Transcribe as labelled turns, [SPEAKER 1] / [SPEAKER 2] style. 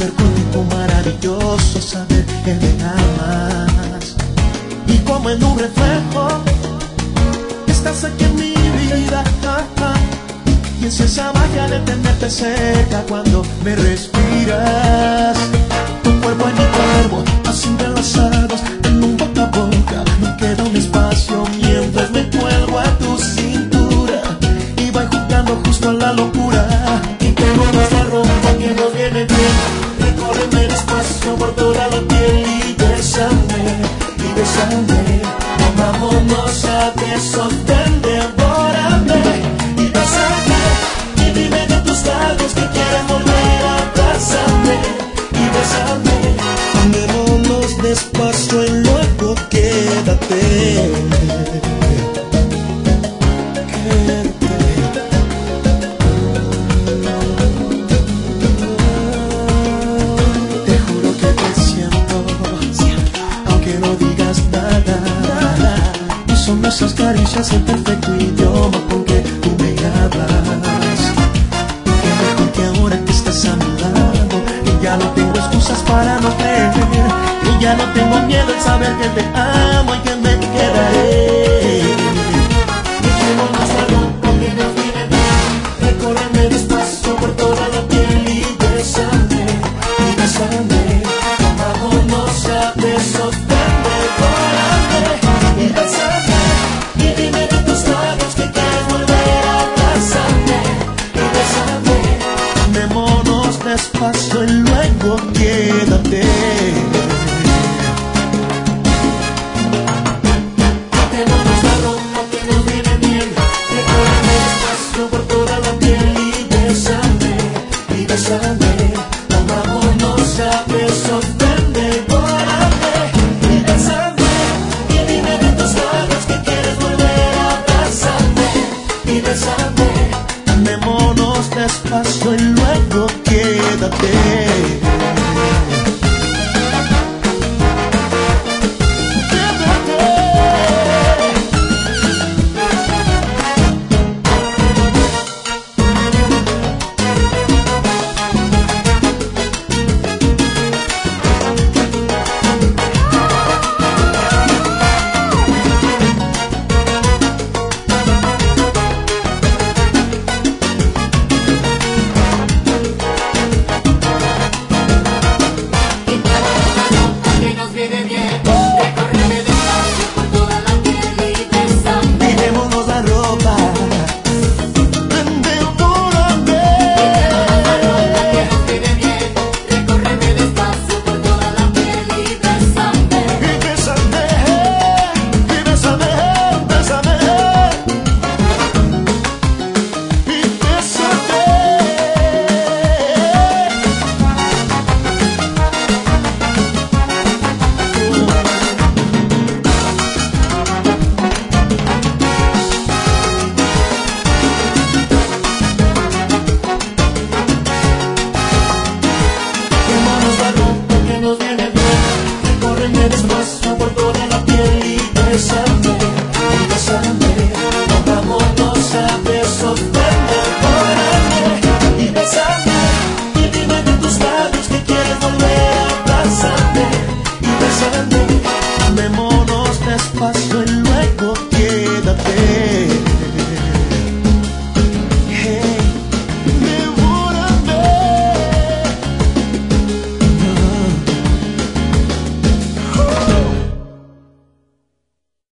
[SPEAKER 1] ver contigo maravilloso, saber que me amas. Y como en un reflejo, estás aquí en mi vida. Y es esa magia de tenerte cerca cuando me respiras. Tu cuerpo en mi cuerpo, así entrelazados en un boca a boca. No queda un espacio mientras me cuelgo a tu cintura y voy jugando justo a la locura. Y tengo más de ropa que nos viene bien. Recórreme despacio por toda la piel y bésame, y bésame. Vámonos a besos, ven, devórame y bésame. Y dime de tus labios que quieres volver a abrazarme y bésame. Amémonos despacio y luego quédate. Te juro que te siento, aunque no digas nada. Y son esas caricias el perfecto idioma con que tú me hablas. Qué mejor que ahora que estás a mi lado, que ya no tengo excusas para no creer, que ya no tengo miedo en saber que te amo y que me quedaré. Dejemos más la ropa que nos viene bien. Recórreme despacio por toda la piel y bésame, y bésame. Vámonos a besos, ven, devórame y bésame. Y dime de tus labios que quieres volver a abrazarme y bésame. Amémonos despacio y luego quédate. Quitemos la ropa que nos viene bien. Recórreme despacio por toda la piel y bésame, y bésame. Vámonos a besos, ven, devórame y bésame. Y dime de tus labios que quieres volver a abrazarme y bésame. Amémonos despacio y luego quédate.